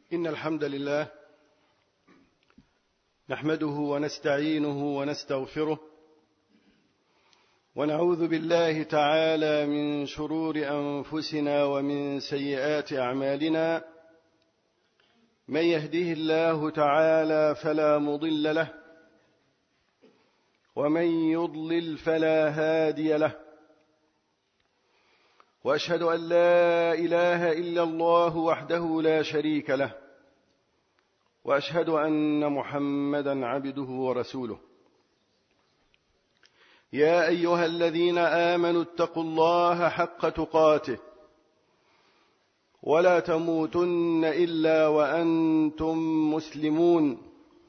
إن الحمد لله نحمده ونستعينه ونستغفره ونعوذ بالله تعالى من شرور أنفسنا ومن سيئات أعمالنا. من يهده الله تعالى فلا مضل له ومن يضلل فلا هادي له، وأشهد أن لا إله إلا الله وحده لا شريك له، وأشهد أن محمدا عبده ورسوله. يا أيها الذين آمنوا اتقوا الله حق تقاته ولا تموتن إلا وأنتم مسلمون.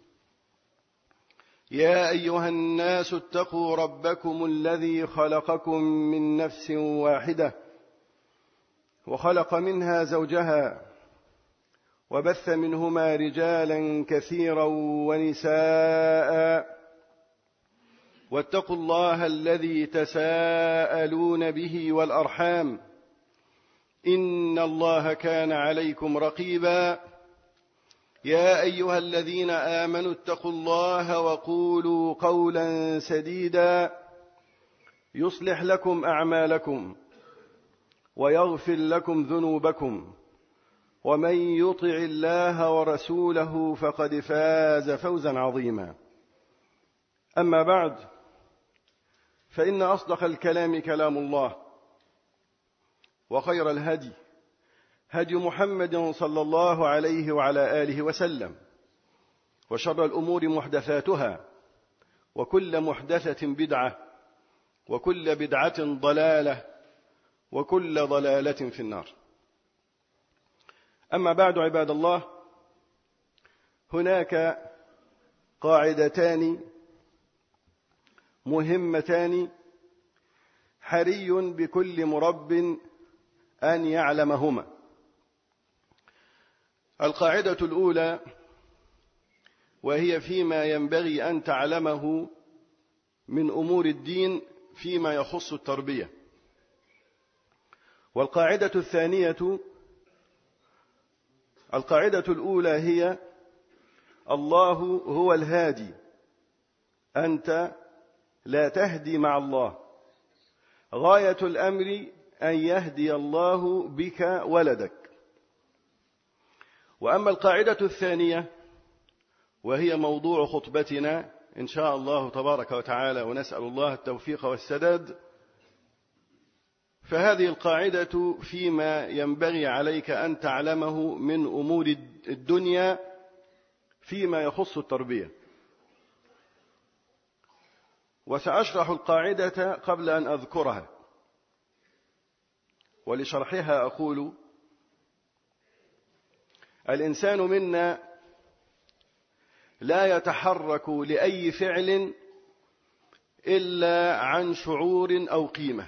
يا أيها الناس اتقوا ربكم الذي خلقكم من نفس واحدة وخلق منها زوجها وبث منهما رجالا كثيرا ونساء، واتقوا الله الذي تساءلون به والأرحام إن الله كان عليكم رقيبا. يا أيها الذين آمنوا اتقوا الله وقولوا قولا سديدا يصلح لكم أعمالكم ويغفر لكم ذنوبكم، ومن يطع الله ورسوله فقد فاز فوزا عظيما. أما بعد، فإن أصدق الكلام كلام الله، وخير الهدي هدي محمد صلى الله عليه وعلى آله وسلم، وشر الأمور محدثاتها، وكل محدثة بدعة، وكل بدعة ضلالة، وكل ضلالة في النار. أما بعد، عباد الله، هناك قاعدتان مهمتان حري بكل مرب أن يعلمهما. القاعدة الأولى، وهي فيما ينبغي أن تعلمه من أمور الدين فيما يخص التربية. والقاعدة الثانية، القاعدة الأولى هي الله هو الهادي، أنت لا تهدي مع الله، غاية الأمر أن يهدي الله بك ولدك. وأما القاعدة الثانية، وهي موضوع خطبتنا إن شاء الله تبارك وتعالى، ونسأل الله التوفيق والسداد، فهذه القاعدة فيما ينبغي عليك أن تعلمه من أمور الدنيا فيما يخص التربية. وسأشرح القاعدة قبل أن أذكرها، ولشرحها أقول: الإنسان منا لا يتحرك لأي فعل إلا عن شعور أو قيمة.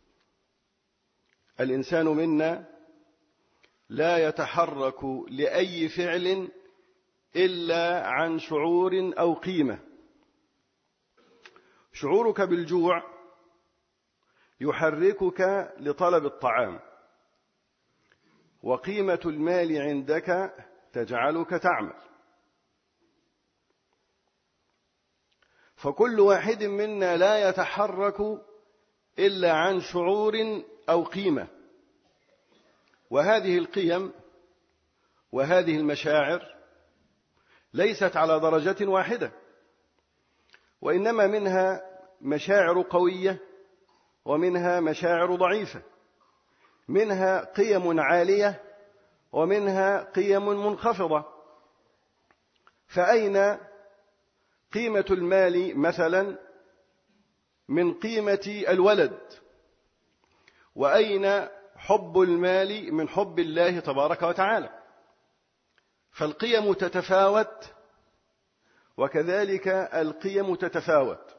الإنسان منا لا يتحرك لأي فعل إلا عن شعور أو قيمة. شعورك بالجوع يحركك لطلب الطعام، وقيمة المال عندك تجعلك تعمل. فكل واحد منا لا يتحرك إلا عن شعور أو قيمة، وهذه القيم وهذه المشاعر ليست على درجة واحدة، وإنما منها مشاعر قوية ومنها مشاعر ضعيفة، منها قيم عالية ومنها قيم منخفضة. فأين قيمة المال مثلا من قيمة الولد؟ وأين حب المال من حب الله تبارك وتعالى؟ فالقيم تتفاوت، وكذلك القيم تتفاوت.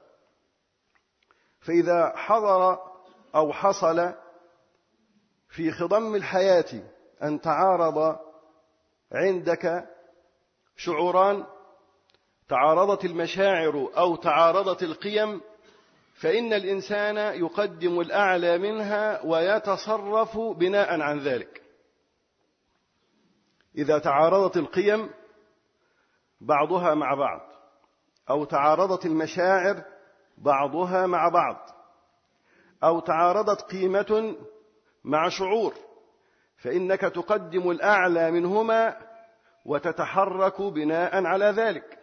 فإذا حضر أو حصل في خضم الحياة أن تعارض عندك شعوران، تعارضت المشاعر أو تعارضت القيم، فإن الإنسان يقدم الأعلى منها ويتصرف بناء عن ذلك. إذا تعارضت القيم بعضها مع بعض، أو تعارضت المشاعر بعضها مع بعض، أو تعارضت قيمة مع شعور، فإنك تقدم الأعلى منهما وتتحرك بناء على ذلك.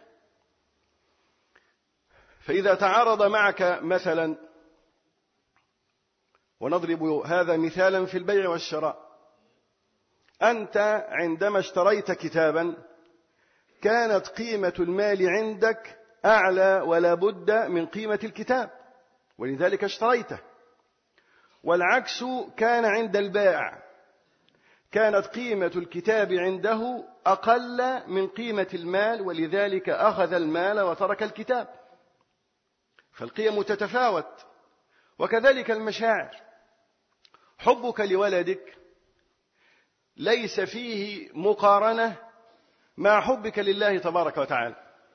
فإذا تعارض معك مثلا، ونضرب هذا مثالا في البيع والشراء، أنت عندما اشتريت كتابا كانت قيمة المال عندك أعلى ولا بد من قيمة الكتاب، ولذلك اشتريته. والعكس كان عند البائع، كانت قيمة الكتاب عنده أقل من قيمة المال، ولذلك أخذ المال وترك الكتاب. فالقيم تتفاوت. وكذلك المشاعر، حبك لولدك ليس فيه مقارنة مع حبك لله تبارك وتعالى.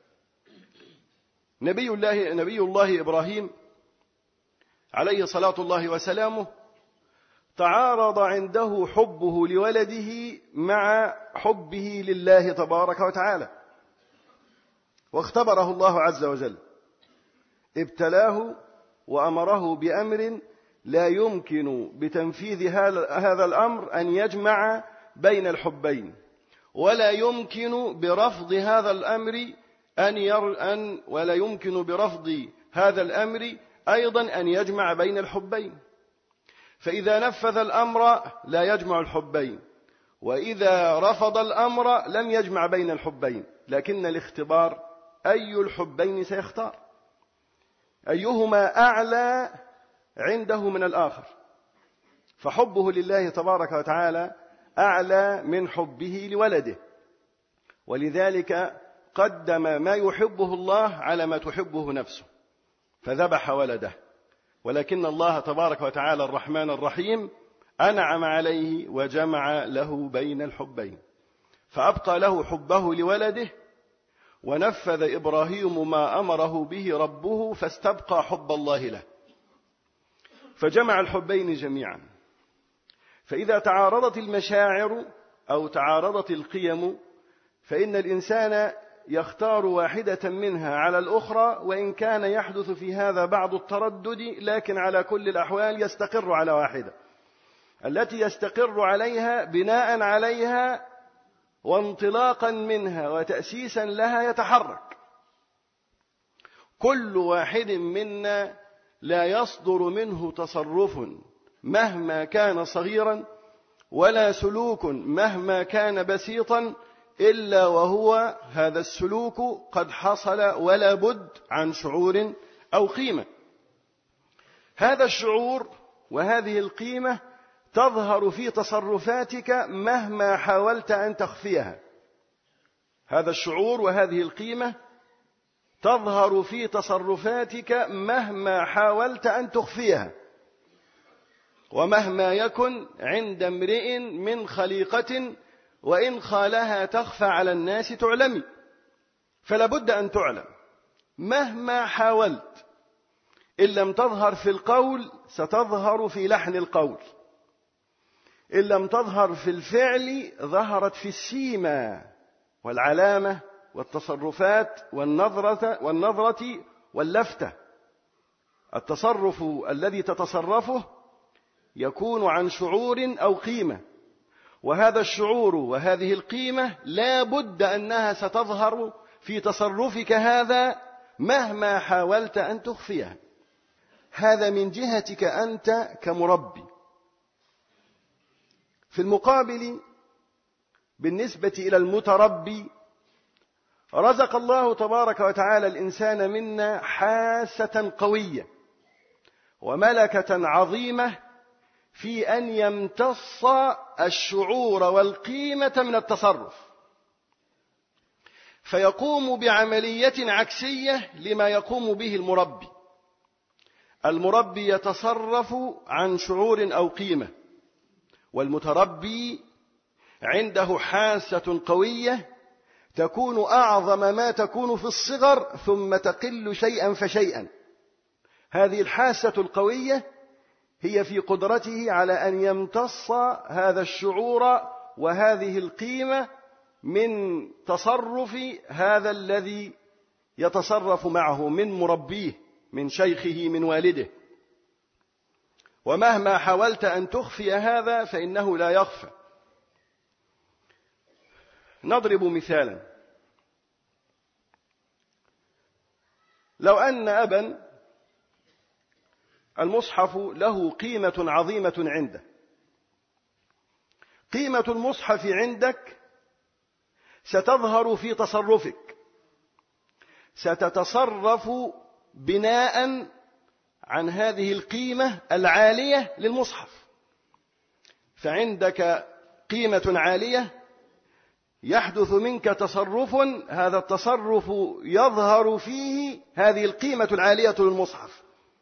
نبي الله إبراهيم عليه صلاة الله وسلامه تعارض عنده حبه لولده مع حبه لله تبارك وتعالى، واختبره الله عز وجل، ابتلاه وأمره بأمر لا يمكن بتنفيذ هذا الأمر أن يجمع بين الحبين، ولا يمكن برفض هذا الأمر ولا يمكن برفض هذا الأمر أيضا أن يجمع بين الحبين. فإذا نفذ الأمر لا يجمع الحبين، وإذا رفض الأمر لم يجمع بين الحبين. لكن الاختبار أي الحبين سيختار، أيهما أعلى عنده من الآخر. فحبه لله تبارك وتعالى أعلى من حبه لولده، ولذلك قدم ما يحبه الله على ما تحبه نفسه فذبح ولده. ولكن الله تبارك وتعالى الرحمن الرحيم أنعم عليه وجمع له بين الحبين، فأبقى له حبه لولده، ونفذ إبراهيم ما أمره به ربه فاستبقى حب الله له، فجمع الحبين جميعا. فإذا تعارضت المشاعر أو تعارضت القيم فإن الإنسان يختار واحدة منها على الأخرى، وإن كان يحدث في هذا بعض التردد، لكن على كل الأحوال يستقر على واحدة التي يستقر عليها، بناء عليها وانطلاقا منها وتأسيسا لها يتحرك. كل واحد منا لا يصدر منه تصرف مهما كان صغيرا، ولا سلوك مهما كان بسيطا، إلا وهو هذا السلوك قد حصل ولا بد عن شعور أو قيمة. هذا الشعور وهذه القيمة تظهر في تصرفاتك مهما حاولت أن تخفيها. هذا الشعور وهذه القيمة تظهر في تصرفاتك مهما حاولت أن تخفيها، ومهما يكن عند امرئ من خليقة وإن خالها تخفى على الناس تعلمي، فلا بد أن تعلم مهما حاولت. إن لم تظهر في القول ستظهر في لحن القول، إن لم تظهر في الفعل ظهرت في السيمة والعلامة والتصرفات والنظرة واللفتة. التصرف الذي تتصرفه يكون عن شعور أو قيمة، وهذا الشعور وهذه القيمة لا بد أنها ستظهر في تصرفك هذا مهما حاولت أن تخفيها. هذا من جهتك أنت كمربي. في المقابل بالنسبة إلى المتربي، رزق الله تبارك وتعالى الإنسان منا حاسة قوية وملكة عظيمة في أن يمتص الشعور والقيمة من التصرف، فيقوم بعملية عكسية لما يقوم به المربي. المربي يتصرف عن شعور أو قيمة، والمتربي عنده حاسة قوية تكون أعظم ما تكون في الصغر ثم تقل شيئا فشيئا. هذه الحاسة القوية هي في قدرته على أن يمتص هذا الشعور وهذه القيمة من تصرف هذا الذي يتصرف معه من مربيه، من شيخه، من والده. ومهما حاولت أن تخفي هذا فإنه لا يخفى. نضرب مثالا: لو أن أبا المصحف له قيمة عظيمة عنده، قيمة المصحف عندك ستظهر في تصرفك، ستتصرف بناء عن هذه القيمة العالية للمصحف. فعندك قيمة عالية، يحدث منك تصرف، هذا التصرف يظهر فيه هذه القيمة العالية للمصحف.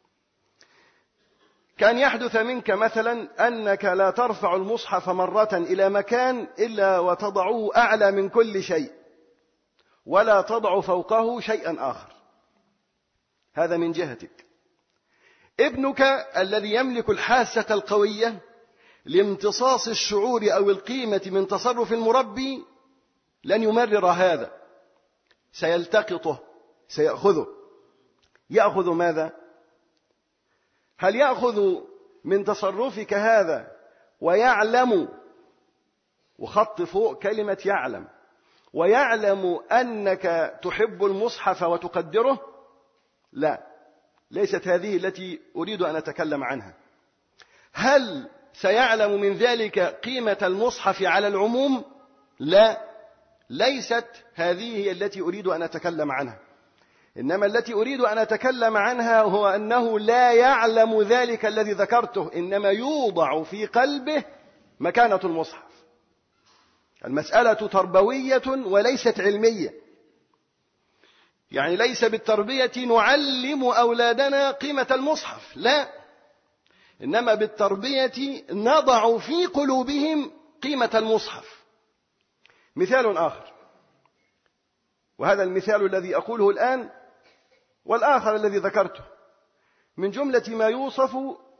كان يحدث منك مثلا أنك لا ترفع المصحف مرة إلى مكان إلا وتضعه أعلى من كل شيء، ولا تضع فوقه شيئا آخر. هذا من جهتك. ابنك الذي يملك الحاسة القوية لامتصاص الشعور أو القيمة من تصرف المربي لن يمرر هذا، سيلتقطه، سيأخذه. يأخذ ماذا؟ هل يأخذ من تصرفك هذا ويعلم، وخط فوق كلمة يعلم، ويعلم أنك تحب المصحف وتقدره؟ لا، ليست هذه التي أريد أن أتكلم عنها. هل سيعلم من ذلك قيمة المصحف على العموم؟ لا، ليست هذه هي التي أريد أن أتكلم عنها. إنما التي أريد أن أتكلم عنها هو أنه لا يعلم ذلك الذي ذكرته، إنما يوضع في قلبه مكانة المصحف. المسألة تربوية وليست علمية. يعني ليس بالتربية نعلم أولادنا قيمة المصحف، لا، إنما بالتربية نضع في قلوبهم قيمة المصحف. مثال آخر، وهذا المثال الذي أقوله الآن والآخر الذي ذكرته من جملة ما يوصف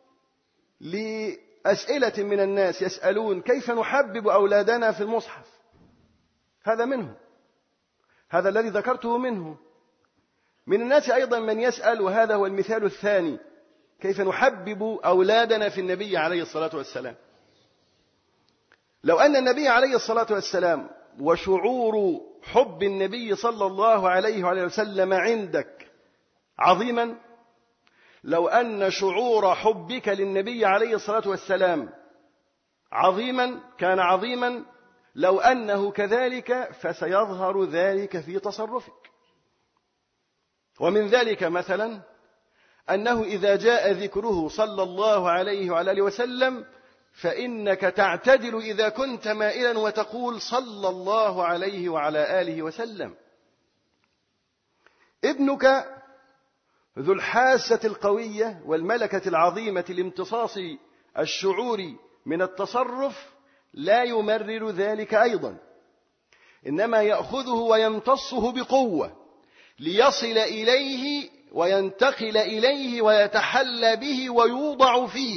لأسئلة من الناس يسألون كيف نحبب أولادنا في المصحف. هذا منه، هذا الذي ذكرته منه. من الناس أيضا من يسأل، وهذا هو المثال الثاني، كيف نحبب أولادنا في النبي عليه الصلاة والسلام. لو أن النبي عليه الصلاة والسلام وشعور حب النبي صلى الله عليه وسلم عندك عظيما، لو أن شعور حبك للنبي عليه الصلاة والسلام عظيما، كان عظيما، لو أنه كذلك فسيظهر ذلك في تصرفك. ومن ذلك مثلا أنه إذا جاء ذكره صلى الله عليه وآله وسلم فإنك تعتدل إذا كنت مائلا وتقول صلى الله عليه وعلى آله وسلم. ابنك ذو الحاسة القوية والملكة العظيمة لامتصاص الشعور من التصرف لا يمرر ذلك أيضا، إنما يأخذه ويمتصه بقوة ليصل إليه وينتقل إليه ويتحلى به ويوضع فيه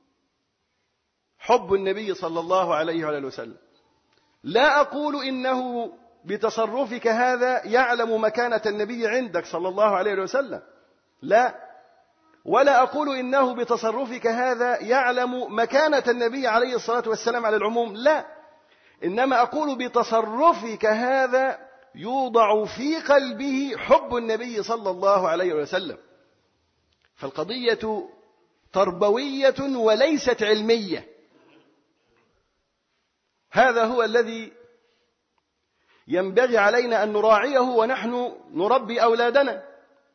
حب النبي صلى الله عليه وسلم. لا أقول إنه بتصرفك هذا يعلم مكانة النبي عندك صلى الله عليه وسلم، لا، ولا أقول إنه بتصرفك هذا يعلم مكانة النبي عليه الصلاة والسلام على العموم، لا، إنما أقول بتصرفك هذا يوضع في قلبه حب النبي صلى الله عليه وسلم. فالقضية تربوية وليست علمية. هذا هو الذي ينبغي علينا أن نراعيه ونحن نربي أولادنا.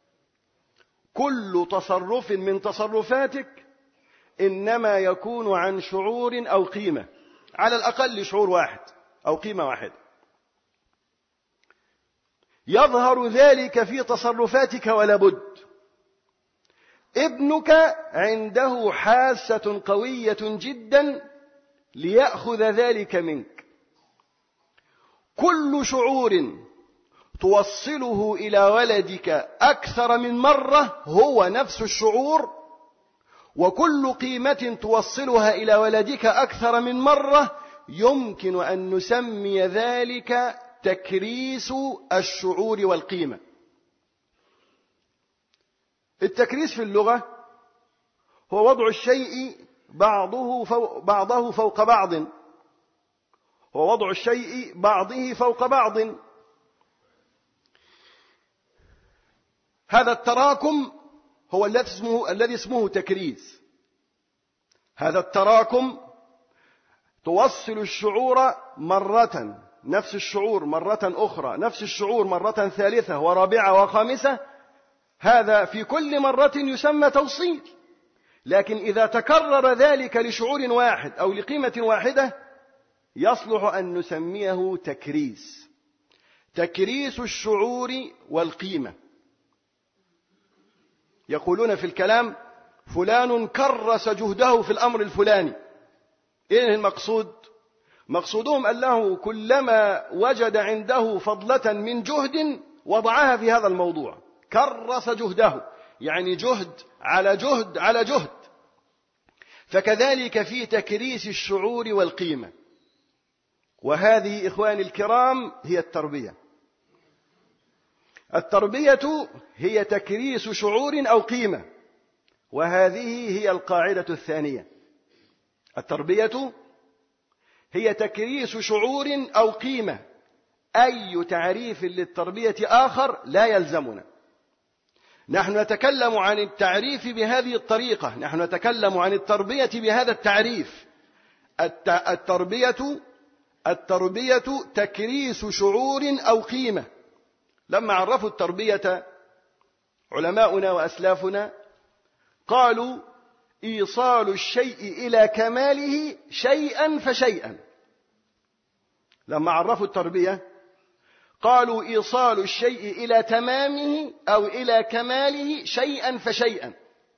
كل تصرف من تصرفاتك إنما يكون عن شعور أو قيمة، على الأقل شعور واحد أو قيمة واحدة، يظهر ذلك في تصرفاتك ولا بد. ابنك عنده حاسة قوية جدا ليأخذ ذلك منك. كل شعور توصله إلى ولدك أكثر من مرة هو نفس الشعور، وكل قيمة توصلها إلى ولدك أكثر من مرة يمكن أن نسمي ذلك تكريس الشعور والقيمة. التكريس في اللغة هو وضع الشيء بعضه فوق بعض، هو وضع الشيء بعضه فوق بعض. هذا التراكم هو الذي اسمه تكريس. هذا التراكم توصل الشعور مرة، نفس الشعور مرة أخرى، نفس الشعور مرة ثالثة ورابعة وخامسة، هذا في كل مرة يسمى توصيل. لكن إذا تكرر ذلك لشعور واحد أو لقيمة واحدة يصلح أن نسميه تكريس، تكريس الشعور والقيمة. يقولون في الكلام فلان كرس جهده في الأمر الفلاني. إيه المقصود؟ مقصودهم أنه كلما وجد عنده فضلة من جهد وضعها في هذا الموضوع، كرس جهده، يعني جهد على جهد على جهد. فكذلك في تكريس الشعور والقيمة. وهذه إخواني الكرام هي التربية. التربية هي تكريس شعور أو قيمة، وهذه هي القاعدة الثانية. التربية هي تكريس شعور أو قيمة. أي تعريف للتربية آخر لا يلزمنا. نحن نتكلم عن التعريف بهذه الطريقة، نحن نتكلم عن التربية بهذا التعريف. التربية تكريس شعور أو قيمة. لما عرفوا التربية علماؤنا وأسلافنا قالوا إيصال الشيء إلى كماله شيئا فشيئا. لما عرفوا التربية قالوا إيصال الشيء إلى تمامه أو إلى كماله شيئا فشيئا.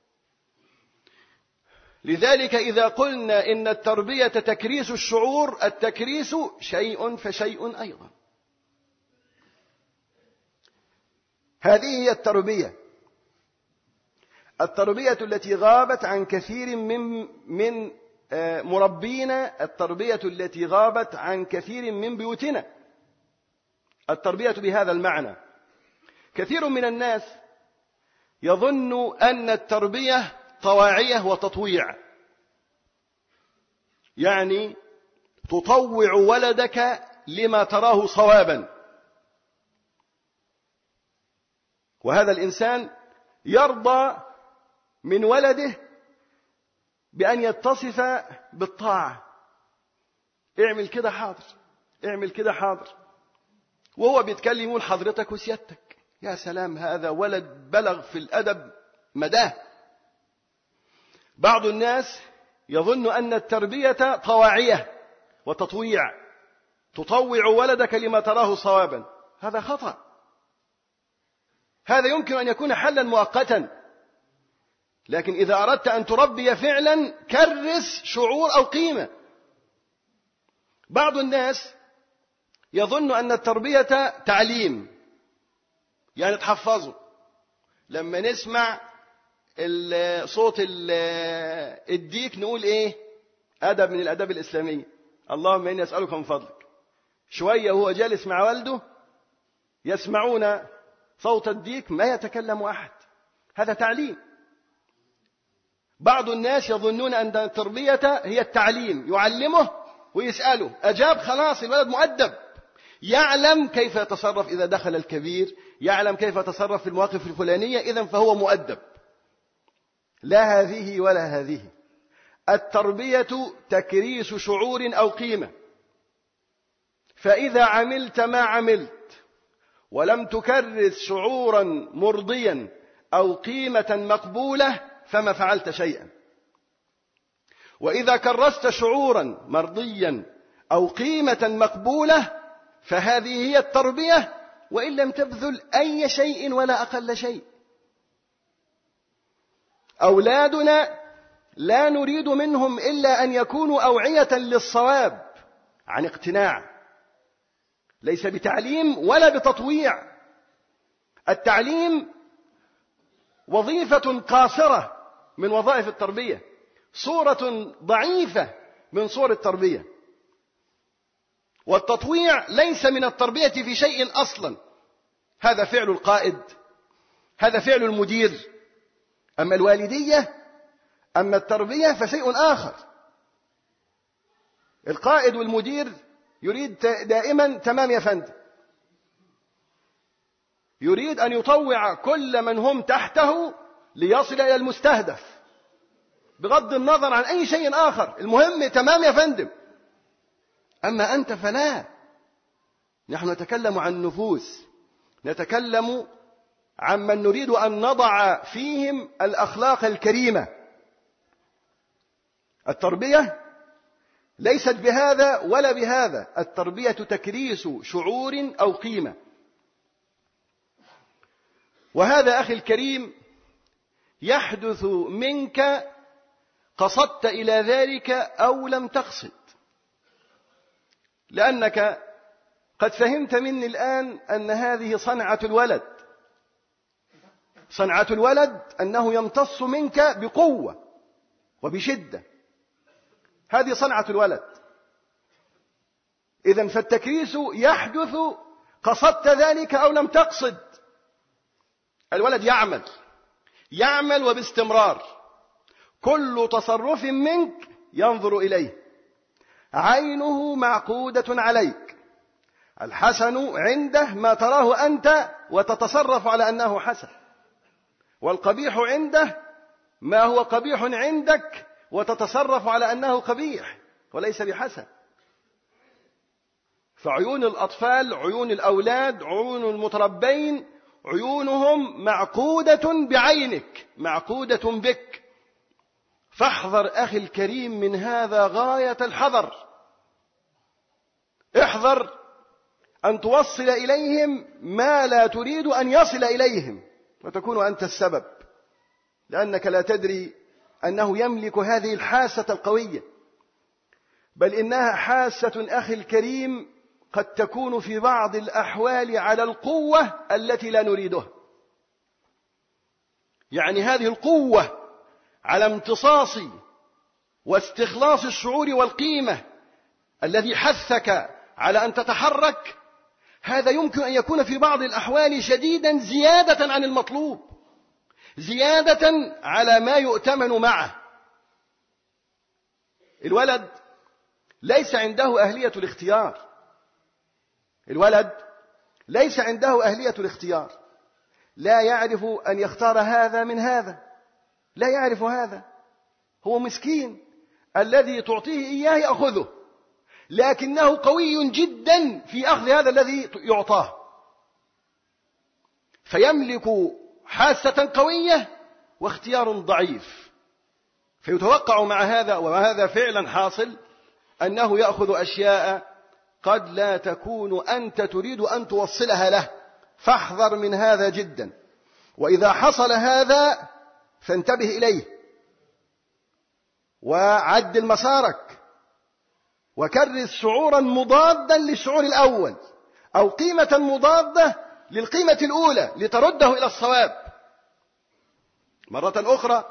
لذلك إذا قلنا إن التربية تكريس الشعور، التكريس شيء فشيء أيضا. هذه هي التربية التي غابت عن كثير من مربينا، التربية التي غابت عن كثير من بيوتنا. التربية بهذا المعنى. كثير من الناس يظن أن التربية طواعية وتطويع، يعني تطوع ولدك لما تراه صوابا. وهذا الإنسان يرضى من ولده بأن يتصف بالطاعة، اعمل كده حاضر، اعمل كده حاضر، وهو بيتكلم يقول حضرتك وسيادتك. يا سلام، هذا ولد بلغ في الأدب مداه. بعض الناس يظن أن التربية طواعية وتطويع، تطوع ولدك لما تراه صوابا. هذا خطأ. هذا يمكن أن يكون حلا مؤقتا، لكن إذا أردت أن تربي فعلا كرس شعور أو قيمة. بعض الناس يظن أن التربية تعليم، يعني تحفظه. لما نسمع صوت الديك نقول إيه؟ أدب من الأدب الإسلامية، اللهم إني أسألك من فضلك. شوية وهو جالس مع والده يسمعون صوت الديك ما يتكلم أحد، هذا تعليم. بعض الناس يظنون أن التربية هي التعليم، يعلمه ويسأله، أجاب خلاص الولد مؤدب، يعلم كيف يتصرف إذا دخل الكبير، يعلم كيف يتصرف في المواقف الفلانية، إذن فهو مؤدب. لا هذه ولا هذه. التربية تكريس شعور أو قيمة. فإذا عملت ما عملت ولم تكرس شعورا مرضيا أو قيمة مقبولة فما فعلت شيئا. وإذا كرست شعورا مرضيا أو قيمة مقبولة فهذه هي التربية، وإن لم تبذل أي شيء ولا أقل شيء. أولادنا لا نريد منهم إلا أن يكونوا أوعية للصواب عن اقتناع، ليس بتعليم ولا بتطويع. التعليم وظيفة قاصرة من وظائف التربية، صورة ضعيفة من صور التربية. والتطويع ليس من التربية في شيء أصلا، هذا فعل القائد، هذا فعل المدير. أما الوالدية، أما التربية فشيء آخر. القائد والمدير يريد دائما تمام يا فندم، يريد أن يطوع كل من هم تحته ليصل إلى المستهدف بغض النظر عن أي شيء آخر، المهم تمام يا فندم. أما أنت فلا. نحن نتكلم عن نفوس، نتكلم عمن نريد أن نضع فيهم الأخلاق الكريمة. التربية ليست بهذا ولا بهذا، التربية تكريس شعور أو قيمة. وهذا أخي الكريم يحدث منك قصدت إلى ذلك أو لم تقصد، لأنك قد فهمت مني الآن أن هذه صنعة الولد. صنعة الولد أنه يمتص منك بقوة وبشدة، هذه صنعة الولد. إذن فالتكريس يحدث قصدت ذلك أو لم تقصد. الولد يعمل وباستمرار، كل تصرف منك ينظر إليه، عينه معقودة عليك، الحسن عنده ما تراه أنت وتتصرف على أنه حسن، والقبيح عنده ما هو قبيح عندك وتتصرف على أنه قبيح وليس بحسن. فعيون الأطفال، عيون الأولاد، عيون المتربين، عيونهم معقودة بعينك، معقودة بك. فاحذر أخي الكريم من هذا غاية الحذر. احذر أن توصل إليهم ما لا تريد أن يصل إليهم وتكون أنت السبب، لأنك لا تدري أنه يملك هذه الحاسة القوية، بل إنها حاسة أخي الكريم قد تكون في بعض الأحوال على القوة التي لا نريدها. يعني هذه القوة على امتصاص واستخلاص الشعور والقيمة الذي حثك على أن تتحرك، هذا يمكن أن يكون في بعض الأحوال شديدا زيادة عن المطلوب، زيادة على ما يؤتمن معه. الولد ليس عنده أهلية الاختيار، الولد ليس عنده أهلية الاختيار، لا يعرف أن يختار هذا من هذا، لا يعرف هذا. هو مسكين، الذي تعطيه إياه يأخذه، لكنه قوي جدا في أخذ هذا الذي يعطاه، فيملك حاسة قوية واختيار ضعيف، فيتوقع مع هذا، وهذا فعلا حاصل، أنه يأخذ أشياء قد لا تكون أنت تريد أن توصلها له. فاحذر من هذا جدا، وإذا حصل هذا فانتبه إليه وعدل مسارك، وكرس شعورا مضادا للشعور الأول أو قيمة مضادة للقيمة الأولى لترده إلى الصواب. مرة أخرى،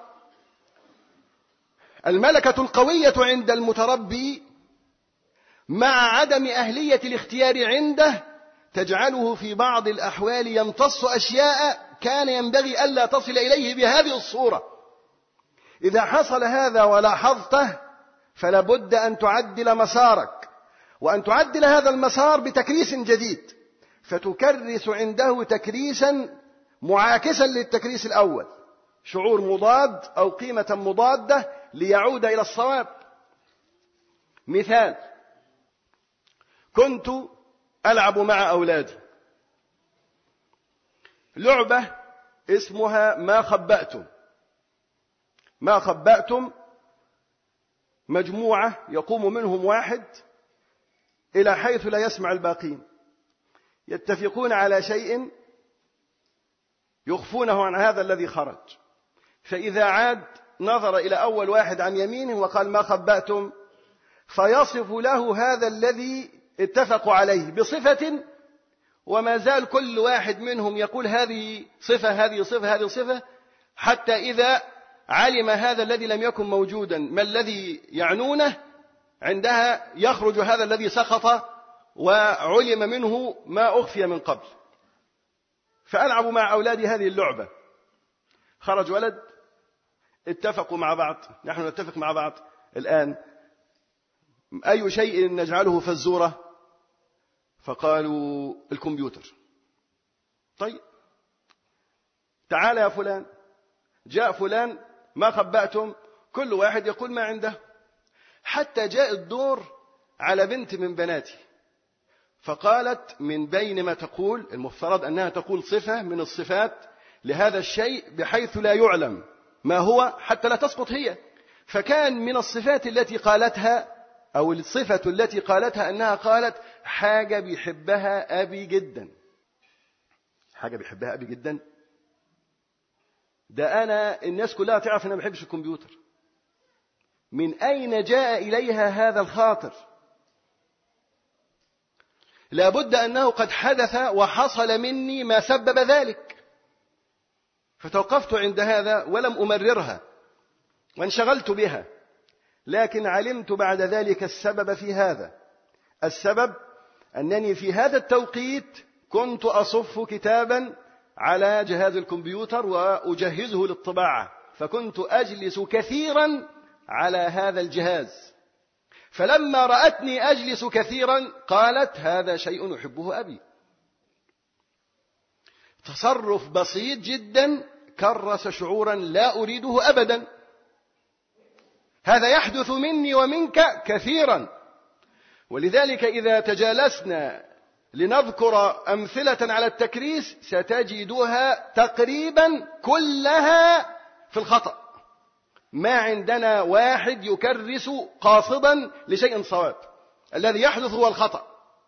الملكة القوية عند المتربي مع عدم أهلية الاختيار عنده تجعله في بعض الأحوال يمتص أشياء كان ينبغي ألا تصل إليه بهذه الصورة. إذا حصل هذا ولاحظته فلا بد أن تعدل مسارك، وأن تعدل هذا المسار بتكريس جديد، فتكرس عنده تكريسا معاكسا للتكريس الأول، شعور مضاد أو قيمة مضادة ليعود إلى الصواب. مثال: كنت ألعب مع أولادي لعبة اسمها ما خبأتم. ما خبأتم مجموعة يقوم منهم واحد إلى حيث لا يسمع الباقين، يتفقون على شيء يخفونه عن هذا الذي خرج، فإذا عاد نظر إلى أول واحد عن يمينه وقال ما خبأتم، فيصف له هذا الذي اتفقوا عليه بصفة، وما زال كل واحد منهم يقول هذه صفة هذه صفة هذه صفة، حتى إذا علم هذا الذي لم يكن موجودا ما الذي يعنونه، عندها يخرج هذا الذي سقط وعلم منه ما أخفي من قبل، فألعب مع أولادي هذه اللعبة. خرج ولد، اتفقوا مع بعض، نحن نتفق مع بعض الآن أي شيء نجعله فزورة، فقالوا الكمبيوتر. طيب تعال يا فلان، جاء فلان، ما خبأتم، كل واحد يقول ما عنده، حتى جاء الدور على بنت من بناتي، فقالت من بين ما تقول، المفترض أنها تقول صفة من الصفات لهذا الشيء بحيث لا يعلم ما هو حتى لا تسقط هي، فكان من الصفات التي قالتها أو الصفة التي قالتها أنها قالت حاجة بيحبها أبي جدا. حاجة بيحبها أبي جدا، ده أنا الناس كلها تعرف أنا ما بحبش الكمبيوتر. من أين جاء إليها هذا الخاطر؟ لابد أنه قد حدث وحصل مني ما سبب ذلك. فتوقفت عند هذا ولم أمررها وانشغلت بها، لكن علمت بعد ذلك السبب في هذا. السبب أنني في هذا التوقيت كنت أصف كتابا على جهاز الكمبيوتر وأجهزه للطباعة، فكنت أجلس كثيرا على هذا الجهاز، فلما رأتني أجلس كثيرا قالت هذا شيء يحبه أبي. تصرف بسيط جدا كرس شعورا لا أريده أبدا. هذا يحدث مني ومنك كثيرا، ولذلك إذا تجالسنا لنذكر أمثلة على التكريس ستجدها تقريبا كلها في الخطأ. ما عندنا واحد يكرس قاصدا لشيء صواب، الذي يحدث هو الخطأ.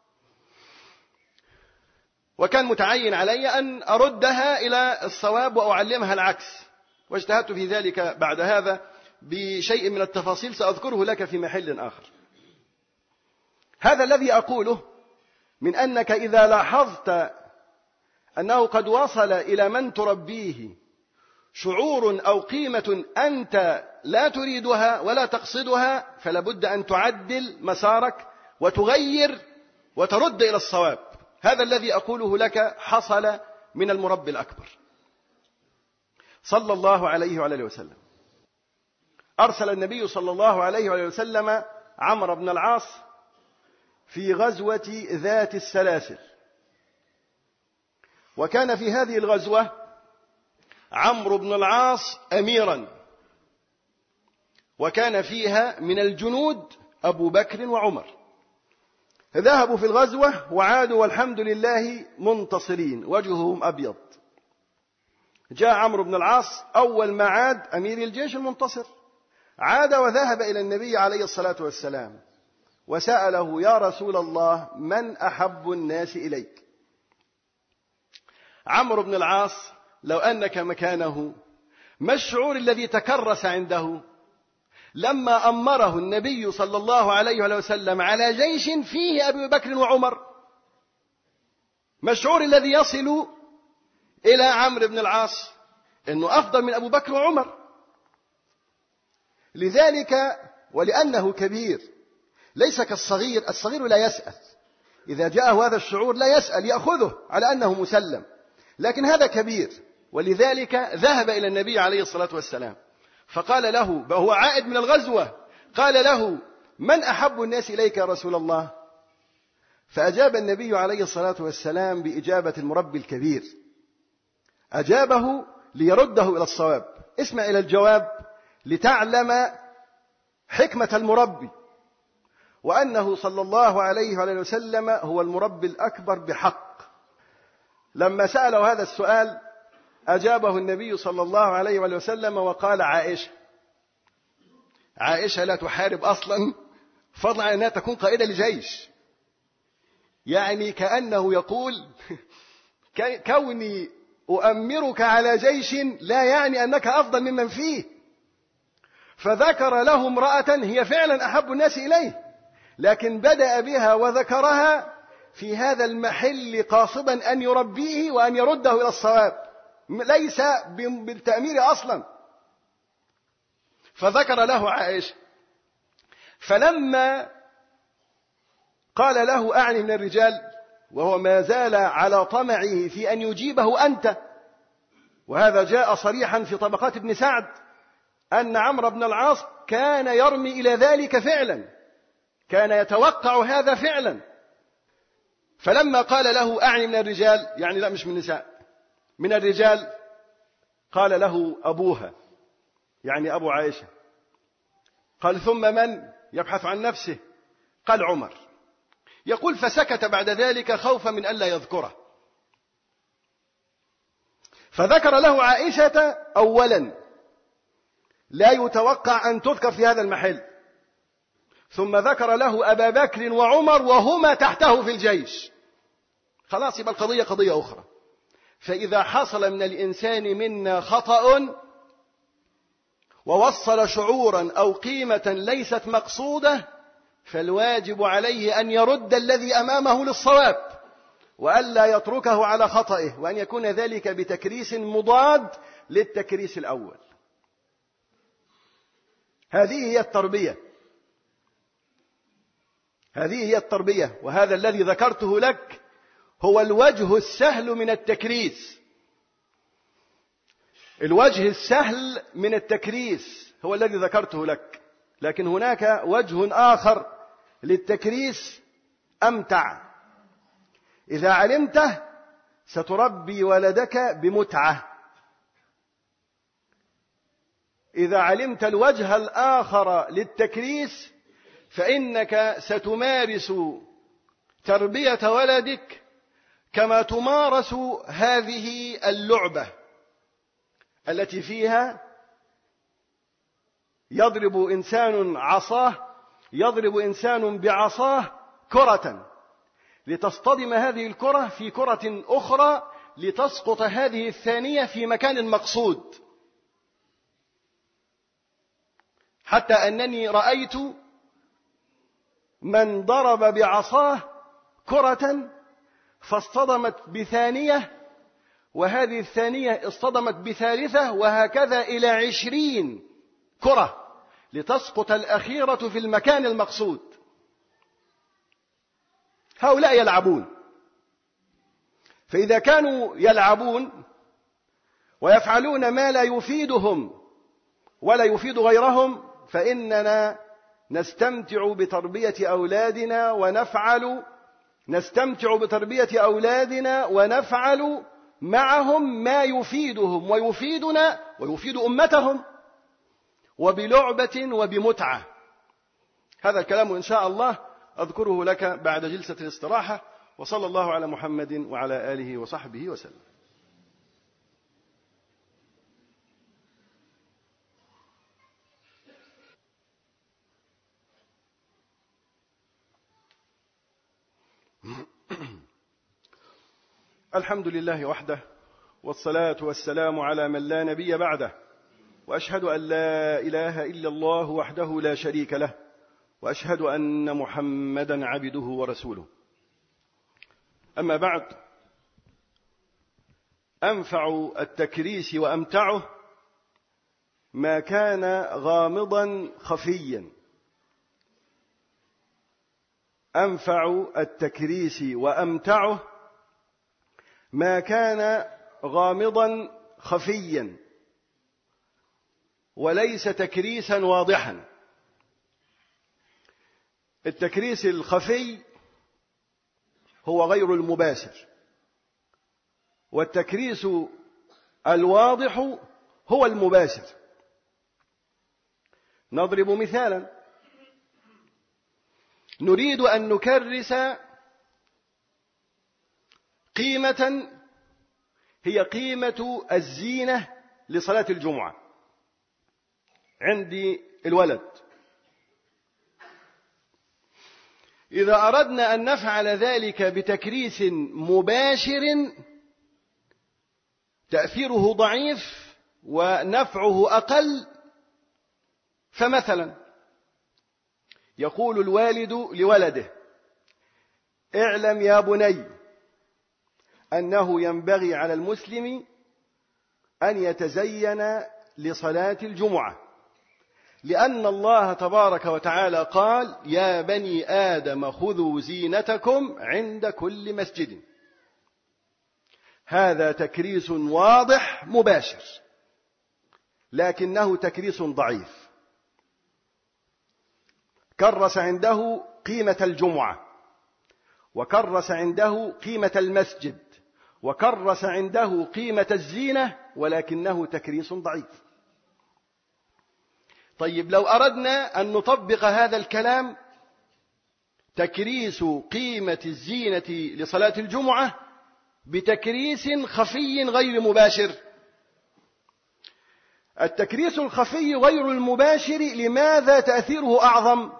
وكان متعين علي أن أردها إلى الصواب وأعلمها العكس، واجتهدت في ذلك بعد هذا بشيء من التفاصيل سأذكره لك في محل آخر. هذا الذي أقوله من أنك إذا لاحظت أنه قد وصل إلى من تربيه شعور أو قيمة أنت لا تريدها ولا تقصدها، فلابد أن تعدل مسارك وتغير وترد إلى الصواب. هذا الذي أقوله لك حصل من المربي الأكبر صلى الله عليه وعلى وسلم. أرسل النبي صلى الله عليه وعلى وسلم عمرو بن العاص في غزوة ذات السلاسل، وكان في هذه الغزوة عمرو بن العاص أميرا، وكان فيها من الجنود أبو بكر وعمر. ذهبوا في الغزوة وعادوا والحمد لله منتصرين، وجههم أبيض. جاء عمرو بن العاص أول ما عاد أمير الجيش المنتصر، عاد وذهب إلى النبي عليه الصلاة والسلام وسأله يا رسول الله من أحب الناس إليك؟ عمرو بن العاص لو أنك مكانه ما الشعور الذي تكرس عنده لما أمره النبي صلى الله عليه وسلم على جيش فيه أبي بكر وعمر؟ ما الشعور الذي يصل إلى عمرو بن العاص؟ إنه أفضل من أبو بكر وعمر. لذلك ولأنه كبير ليس كالصغير، الصغير لا يسأل، إذا جاءه هذا الشعور لا يسأل، يأخذه على أنه مسلم، لكن هذا كبير، ولذلك ذهب إلى النبي عليه الصلاة والسلام فقال له وهو عائد من الغزوة، قال له من أحب الناس إليك يا رسول الله؟ فأجاب النبي عليه الصلاة والسلام بإجابة المربي الكبير، أجابه ليرده إلى الصواب. اسمع إلى الجواب لتعلم حكمة المربي، وأنه صلى الله عليه وسلم هو المربي الأكبر بحق. لما سأله هذا السؤال أجابه النبي صلى الله عليه وسلم وقال عائشة. عائشة لا تحارب أصلا، فضلا أنها تكون قائدة لجيش، يعني كأنه يقول كوني أؤمرك على جيش لا يعني أنك أفضل ممن فيه. فذكر له امرأة هي فعلا أحب الناس إليه، لكن بدأ بها وذكرها في هذا المحل قاصدا أن يربيه وأن يرده إلى الصواب، ليس بالتأمير أصلا. فذكر له عائشة. فلما قال له أعني من الرجال، وهو ما زال على طمعه في أن يجيبه أنت. وهذا جاء صريحا في طبقات ابن سعد أن عمرو بن العاص كان يرمي إلى ذلك فعلا، كان يتوقع هذا فعلا. فلما قال له أعني من الرجال، يعني لا مش من النساء، من الرجال، قال له أبوها، يعني أبو عائشة. قال ثم من؟ يبحث عن نفسه. قال عمر. يقول فسكت بعد ذلك خوفا من ألا يذكره، فذكر له عائشة أولا لا يتوقع أن تذكر في هذا المحل، ثم ذكر له أبا بكر وعمر وهما تحته في الجيش. خلاص يبقى القضية قضية أخرى. فإذا حصل من الإنسان منا خطأ ووصل شعورا أو قيمة ليست مقصودة، فالواجب عليه أن يرد الذي أمامه للصواب، وألا يتركه على خطئه، وأن يكون ذلك بتكريس مضاد للتكريس الأول. هذه هي التربية، هذه هي التربية. وهذا الذي ذكرته لك هو الوجه السهل من التكريس. الوجه السهل من التكريس هو الذي ذكرته لك، لكن هناك وجه آخر للتكريس أمتع. إذا علمته ستربي ولدك بمتعة. إذا علمت الوجه الآخر للتكريس فإنك ستمارس تربية ولدك كما تمارس هذه اللعبة التي فيها يضرب إنسان عصاه، يضرب إنسان بعصاه كرة لتصطدم هذه الكرة في كرة أخرى لتسقط هذه الثانية في مكان مقصود. حتى أنني رأيت من ضرب بعصاه كرة فاصطدمت بثانية، وهذه الثانية اصطدمت بثالثة، وهكذا إلى 20 كرة لتسقط الأخيرة في المكان المقصود. هؤلاء يلعبون، فإذا كانوا يلعبون ويفعلون ما لا يفيدهم ولا يفيد غيرهم، فإننا نستمتع بتربية أولادنا ونفعل معهم ما يفيدهم ويفيدنا ويفيد أمتهم، وبلعبة وبمتعة. هذا الكلام إن شاء الله أذكره لك بعد جلسة الاستراحة. وصلى الله على محمد وعلى آله وصحبه وسلم. الحمد لله وحده، والصلاة والسلام على من لا نبي بعده، وأشهد أن لا إله إلا الله وحده لا شريك له، وأشهد أن محمدا عبده ورسوله. أما بعد، أنفع التكريس وأمتعه ما كان غامضا خفيا. أنفع التكريس وأمتعه ما كان غامضا خفيا، وليس تكريسا واضحا. التكريس الخفي هو غير المباشر، والتكريس الواضح هو المباشر. نضرب مثالا: نريد أن نكرس قيمة هي قيمة الزينة لصلاة الجمعة عند الولد. إذا أردنا أن نفعل ذلك بتكريس مباشر تأثيره ضعيف ونفعه أقل، فمثلا يقول الوالد لولده: اعلم يا بني أنه ينبغي على المسلم أن يتزين لصلاة الجمعة، لأن الله تبارك وتعالى قال: يا بني آدم خذوا زينتكم عند كل مسجد. هذا تكريس واضح مباشر، لكنه تكريس ضعيف. كرس عنده قيمة الجمعة، وكرس عنده قيمة المسجد، وكرس عنده قيمة الزينة، ولكنه تكريس ضعيف. طيب، لو أردنا أن نطبق هذا الكلام، تكريس قيمة الزينة لصلاة الجمعة بتكريس خفي غير مباشر. التكريس الخفي غير المباشر لماذا تأثيره أعظم؟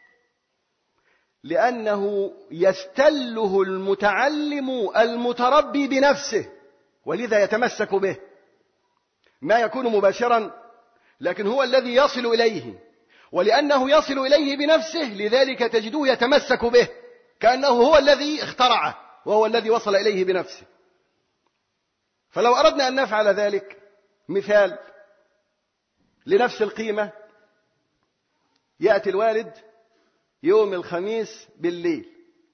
لأنه يستله المتعلم المتربي بنفسه، ولذا يتمسك به. ما يكون مباشرا، لكن هو الذي يصل إليه، ولأنه يصل إليه بنفسه لذلك تجدوه يتمسك به كأنه هو الذي اخترعه وهو الذي وصل إليه بنفسه. فلو أردنا أن نفعل ذلك، مثال لنفس القيمة: يأتي الوالد يوم الخميس بالليل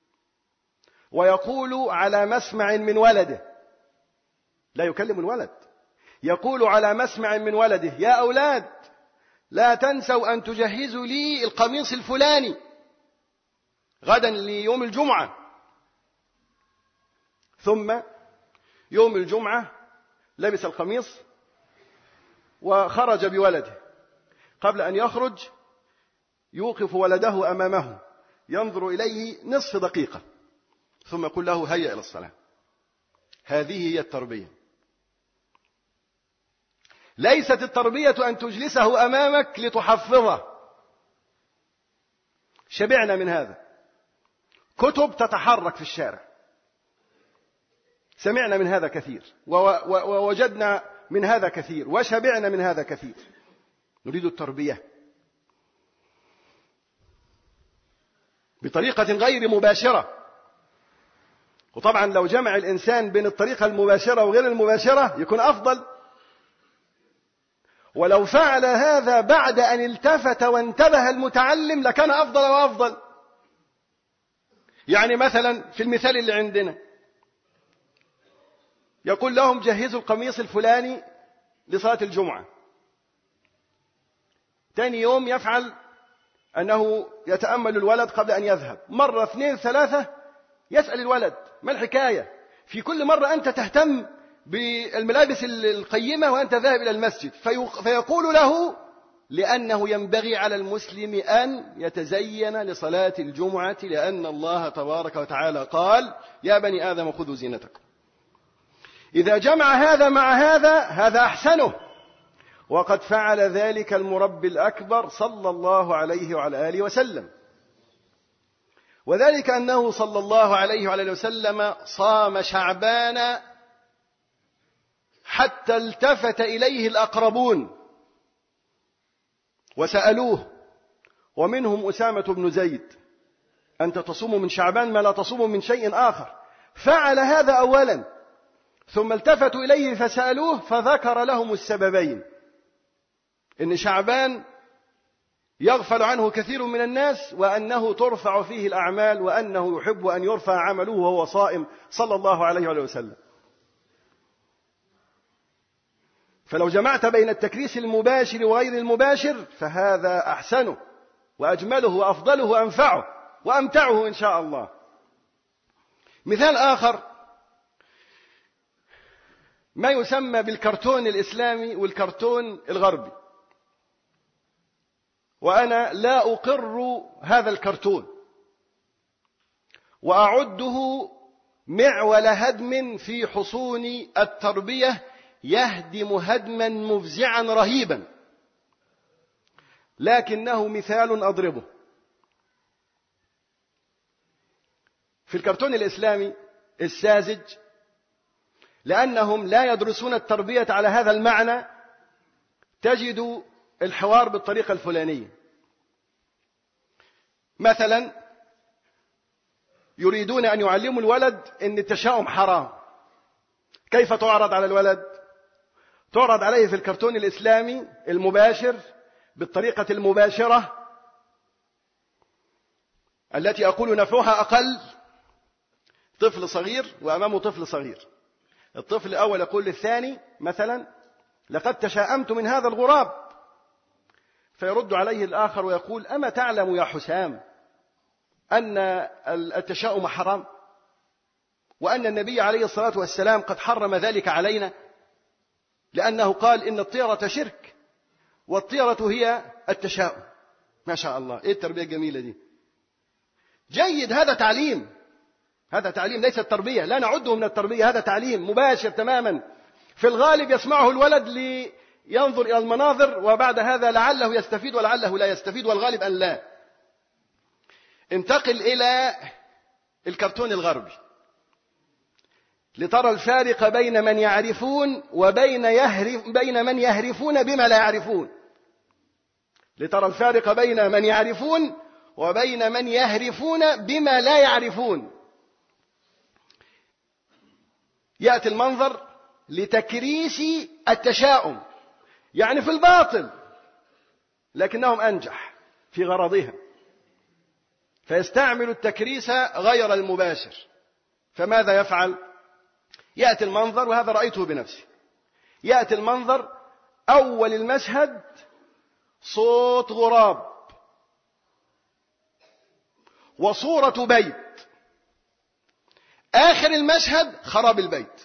ويقول على مسمع من ولده، لا يكلم الولد، يقول على مسمع من ولده: يا أولاد، لا تنسوا أن تجهزوا لي القميص الفلاني غدا ليوم الجمعة. ثم يوم الجمعة لبس القميص وخرج بولده. قبل أن يخرج يوقف ولده أمامه، ينظر إليه نصف دقيقة، ثم يقول له: هيا إلى الصلاة. هذه هي التربية. ليست التربية أن تجلسه أمامك لتحفظه. شبعنا من هذا. كتب تتحرك في الشارع، سمعنا من هذا كثير، ووجدنا من هذا كثير، وشبعنا من هذا كثير. نريد التربية بطريقة غير مباشرة. وطبعا لو جمع الإنسان بين الطريقة المباشرة وغير المباشرة يكون أفضل، ولو فعل هذا بعد أن التفت وانتبه المتعلم لكان أفضل وأفضل. يعني مثلا في المثال اللي عندنا، يقول لهم: جهزوا القميص الفلاني لصلاة الجمعة. ثاني يوم يفعل أنه يتأمل الولد قبل أن يذهب، مرة 2 3 يسأل الولد: ما الحكاية؟ في كل مرة أنت تهتم بالملابس القيمة وأنت ذاهب إلى المسجد. فيقول له: لأنه ينبغي على المسلم أن يتزين لصلاة الجمعة، لأن الله تبارك وتعالى قال: يا بني آدم خذوا زينتكم. إذا جمع هذا مع هذا، هذا أحسنه. وقد فعل ذلك المربي الأكبر صلى الله عليه وعلى آله وسلم، وذلك أنه صلى الله عليه وعلى آله وسلم صام شعبان حتى التفت إليه الأقربون وسألوه، ومنهم أسامة بن زيد: أنت تصوم من شعبان ما لا تصوم من شيء آخر. فعل هذا أولا، ثم التفتوا إليه فسألوه، فذكر لهم السببين: إن شعبان يغفل عنه كثير من الناس، وأنه ترفع فيه الأعمال، وأنه يحب أن يرفع عمله وهو صائم صلى الله عليه وسلم. فلو جمعت بين التكريس المباشر وغير المباشر فهذا أحسنه وأجمله وأفضله وأنفعه وأمتعه إن شاء الله. مثال آخر: ما يسمى بالكرتون الإسلامي والكرتون الغربي. وأنا لا أقر هذا الكرتون، وأعده معول هدم في حصون التربية، يهدم هدما مفزعا رهيبا، لكنه مثال أضربه. في الكرتون الإسلامي الساذج، لأنهم لا يدرسون التربية على هذا المعنى، تجد الحوار بالطريقة الفلانية. مثلا يريدون أن يعلموا الولد أن التشاؤم حرام. كيف تعرض على الولد؟ تعرض عليه في الكرتون الإسلامي المباشر بالطريقة المباشرة التي أقول نفعها أقل. طفل صغير وأمامه طفل صغير، الطفل الأول يقول للثاني مثلا: لقد تشاءمت من هذا الغراب، فيرد عليه الآخر ويقول: أما تعلم يا حسام أن التشاؤم حرام، وأن النبي عليه الصلاة والسلام قد حرم ذلك علينا، لأنه قال إن الطيرة شرك والطيرة هي التشاؤم. ما شاء الله، إيه التربية الجميلة دي! جيد، هذا تعليم، هذا تعليم ليس التربية، لا نعده من التربية، هذا تعليم مباشر تماما. في الغالب يسمعه الولد لينظر إلى المناظر، وبعد هذا لعله يستفيد ولعله لا يستفيد، والغالب أن لا. انتقل إلى الكرتون الغربي لترى الفارق بين من يعرفون بين من يهرفون بما لا يعرفون. لترى الفارق بين من يعرفون وبين من يهرفون بما لا يعرفون. يأتي المنظر لتكريس التشاؤم، يعني في الباطل، لكنهم أنجح في غرضهم، فيستعمل التكريس غير المباشر. فماذا يفعل؟ يأتي المنظر، وهذا رأيته بنفسي، يأتي المنظر أول المشهد صوت غراب وصورة بيت، آخر المشهد خراب البيت.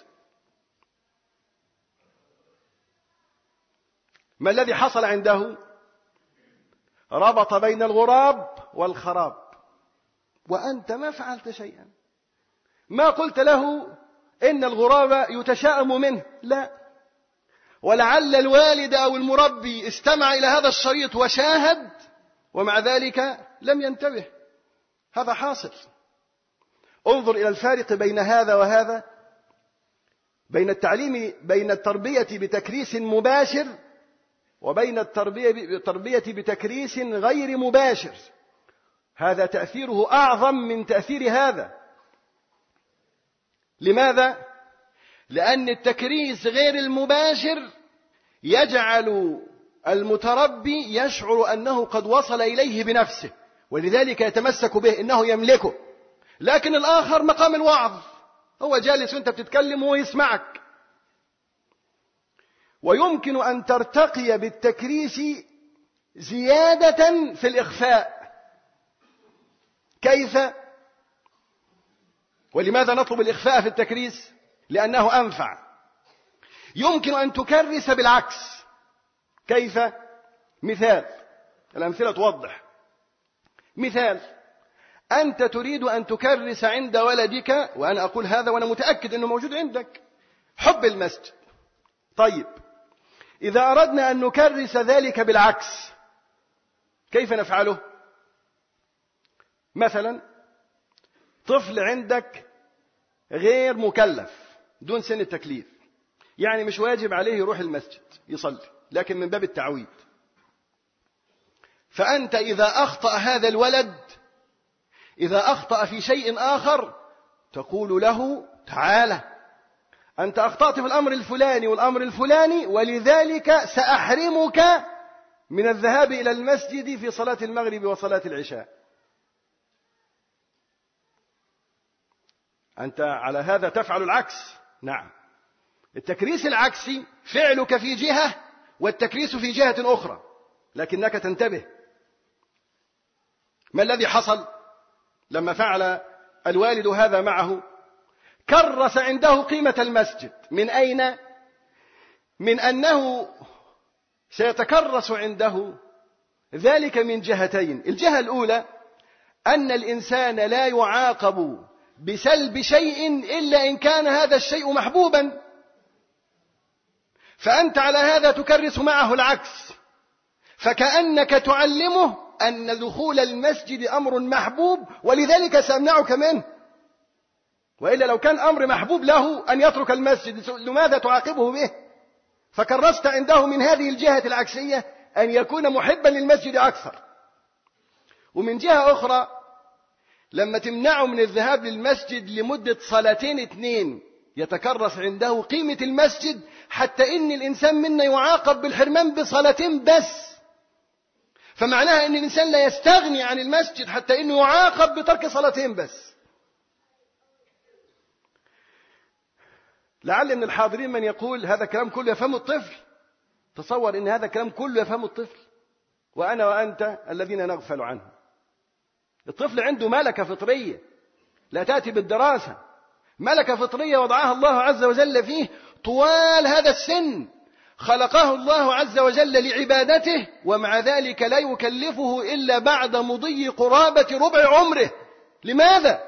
ما الذي حصل عنده؟ ربط بين الغراب والخراب، وأنت ما فعلت شيئا، ما قلت له إن الغراب يتشاءم منه، لا، ولعل الوالد أو المربي استمع إلى هذا الشريط وشاهد، ومع ذلك لم ينتبه. هذا حاصل. انظر إلى الفارق بين هذا وهذا، بين التعليم، بين التربية بتكريس مباشر وبين التربية بتكريس غير مباشر. هذا تأثيره أعظم من تأثير هذا. لماذا؟ لأن التكريس غير المباشر يجعل المتربي يشعر أنه قد وصل إليه بنفسه، ولذلك يتمسك به، إنه يملكه. لكن الآخر مقام الوعظ، هو جالس وانت بتتكلم وهو يسمعك. ويمكن أن ترتقي بالتكريس زيادة في الإخفاء. كيف؟ ولماذا نطلب الإخفاء في التكريس؟ لأنه أنفع. يمكن أن تكرس بالعكس. كيف؟ مثال، الأمثلة توضح. مثال: أنت تريد أن تكرس عند ولدك، وأنا أقول هذا وأنا متأكد أنه موجود عندك، حب المسجد. طيب، إذا أردنا أن نكرس ذلك بالعكس كيف نفعله؟ مثلا طفل عندك غير مكلف دون سن التكليف، يعني مش واجب عليه يروح المسجد يصلي، لكن من باب التعويد. فأنت إذا أخطأ هذا الولد، إذا أخطأ في شيء آخر، تقول له: تعالى، أنت أخطأت في الأمر الفلاني والأمر الفلاني، ولذلك سأحرمك من الذهاب إلى المسجد في صلاة المغرب وصلاة العشاء. أنت على هذا تفعل العكس. نعم، التكريس العكسي فعلك في جهة والتكريس في جهة أخرى، لكنك تنتبه. ما الذي حصل لما فعل الوالد هذا معه؟ كرس عنده قيمة المسجد. من أين؟ من أنه سيتكرس عنده ذلك من جهتين. الجهة الأولى أن الإنسان لا يعاقب بسلب شيء إلا إن كان هذا الشيء محبوبا، فأنت على هذا تكرس معه العكس، فكأنك تعلمه أن دخول المسجد أمر محبوب، ولذلك سأمنعك منه. وإلا لو كان أمر محبوب له أن يترك المسجد، لماذا تعاقبه به؟ فكرست عنده من هذه الجهة العكسية أن يكون محبا للمسجد أكثر. ومن جهة أخرى، لما تمنعه من الذهاب للمسجد لمدة صلاتين 2 يتكرس عنده قيمة المسجد، حتى إن الإنسان منا يعاقب بالحرمان بصلاتين بس، فمعناها أن الإنسان لا يستغني عن المسجد حتى أنه يعاقب بترك صلاتين بس. لعل من الحاضرين من يقول هذا الكلام كله يفهم الطفل. تصور أن هذا الكلام كله يفهم الطفل، وأنا وأنت الذين نغفل عنه. الطفل عنده ملكة فطرية لا تأتي بالدراسة، ملكة فطرية وضعها الله عز وجل فيه طوال هذا السن، خلقه الله عز وجل لعبادته، ومع ذلك لا يكلفه إلا بعد مضي قرابة ربع عمره. لماذا؟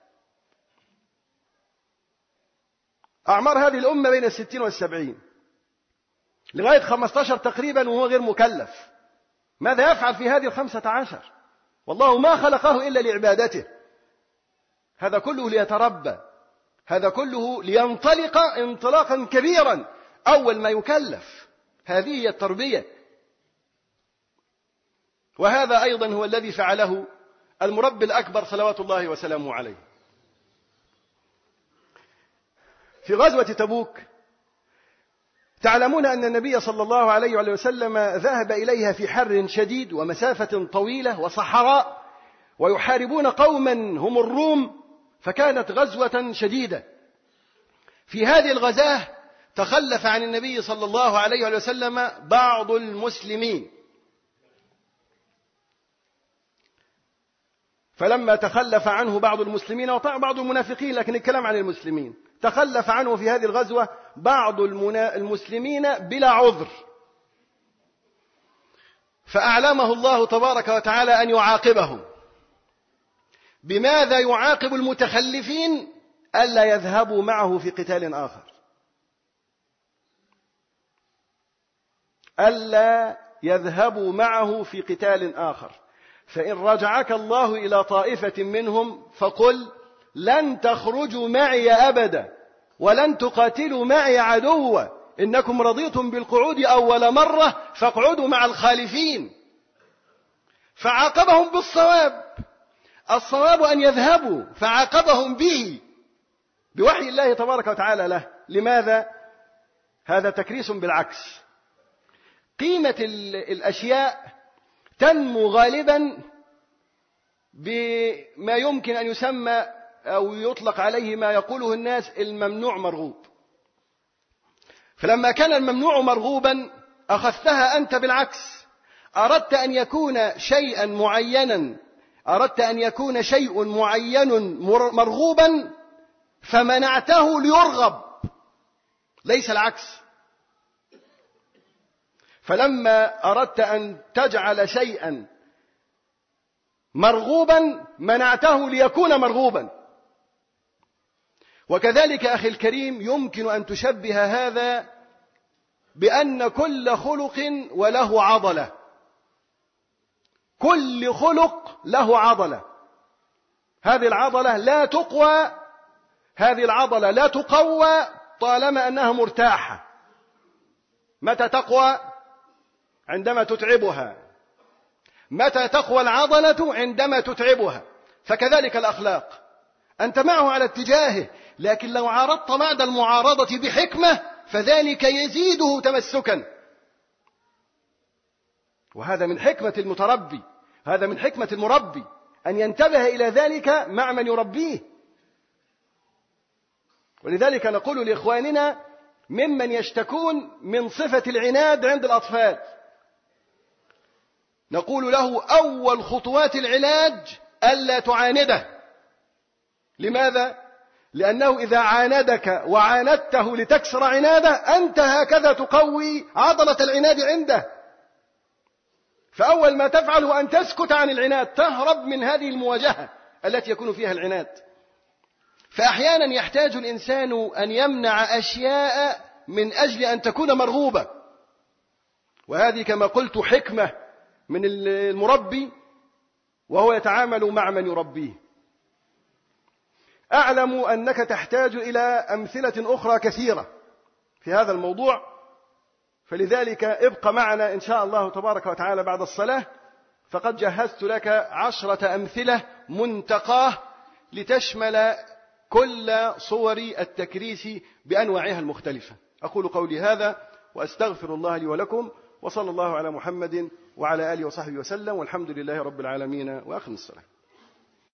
أعمار هذه الأمة بين 60 و70، لغاية 15 تقريبا وهو غير مكلف. ماذا يفعل في هذه 15؟ والله ما خلقه إلا لعبادته. هذا كله ليتربى، هذا كله لينطلق انطلاقا كبيرا أول ما يكلف. هذه هي التربية. وهذا أيضا هو الذي فعله المربي الأكبر صلوات الله وسلامه عليه. في غزوة تبوك تعلمون أن النبي صلى الله عليه وسلم ذهب إليها في حر شديد ومسافة طويلة وصحراء، ويحاربون قوما هم الروم، فكانت غزوة شديدة. في هذه الغزاة تخلف عن النبي صلى الله عليه وسلم بعض المسلمين، فلما تخلف عنه بعض المسلمين وطبعا بعض المنافقين، لكن الكلام عن المسلمين، تخلف عنه في هذه الغزوة بعض المسلمين بلا عذر، فأعلمه الله تبارك وتعالى أن يعاقبهم. بماذا يعاقب المتخلفين؟ ألا يذهبوا معه في قتال آخر، ألا يذهبوا معه في قتال آخر. فإن رجعك الله إلى طائفة منهم فقل لن تخرجوا معي أبدا ولن تقاتلوا معي عدوا، إنكم رضيتم بالقعود أول مرة فاقعدوا مع الخالفين. فعاقبهم بالصواب، الصواب أن يذهبوا، فعاقبهم به بوحي الله تبارك وتعالى له. لماذا؟ هذا تكريس بالعكس. قيمة الأشياء تنمو غالبا بما يمكن أن يسمى أو يطلق عليه ما يقوله الناس الممنوع مرغوب. فلما كان الممنوع مرغوبا أخذتها أنت بالعكس، أردت أن يكون شيئا معينا، أردت أن يكون شيء معين مرغوبا فمنعته ليرغب، ليس العكس. فلما أردت أن تجعل شيئا مرغوبا منعته ليكون مرغوبا. وكذلك أخي الكريم يمكن أن تشبه هذا بأن كل خلق وله عضلة، كل خلق له عضلة. هذه العضلة لا تقوى، هذه العضلة لا تقوى طالما أنها مرتاحة. متى تقوى؟ عندما تتعبها. متى تقوى العضلة؟ عندما تتعبها. فكذلك الأخلاق، أنت معه على اتجاهه، لكن لو عارضت بعد المعارضة بحكمة فذلك يزيده تمسكا. وهذا من حكمة المتربي، هذا من حكمة المربي أن ينتبه إلى ذلك مع من يربيه. ولذلك نقول لإخواننا ممن يشتكون من صفة العناد عند الأطفال، نقول له أول خطوات العلاج ألا تعانده. لماذا؟ لأنه إذا عاندك وعاندته لتكسر عناده أنت هكذا تقوي عضلة العناد عنده. فأول ما تفعله أن تسكت عن العناد، تهرب من هذه المواجهة التي يكون فيها العناد. فأحيانا يحتاج الإنسان أن يمنع أشياء من أجل أن تكون مرغوبة، وهذه كما قلت حكمة من المربي وهو يتعامل مع من يربيه. أعلم أنك تحتاج إلى أمثلة أخرى كثيرة في هذا الموضوع، فلذلك ابق معنا إن شاء الله تبارك وتعالى بعد الصلاة، فقد جهزت لك 10 أمثلة منتقاه لتشمل كل صور التكريس بأنواعها المختلفة. أقول قولي هذا وأستغفر الله لي ولكم، وصلى الله على محمد وعلى آله وصحبه وسلم، والحمد لله رب العالمين، وأقم الصلاة.